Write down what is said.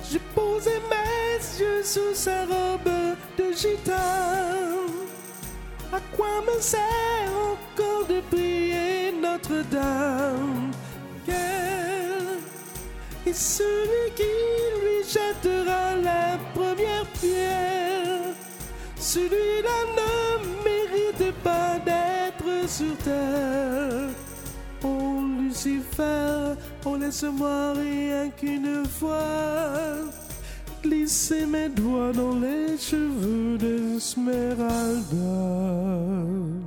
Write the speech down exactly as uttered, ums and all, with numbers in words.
J'ai posé mes yeux sous sa robe de gitane. À quoi me sert encore de prier Notre-Dame? Quel est celui qui lui jettera la première pierre? Celui-là ne mérite pas d'être sur terre. Oh Lucifer, oh laisse-moi rien qu'une fois glisser mes doigts dans les cheveux d'Esmeralda.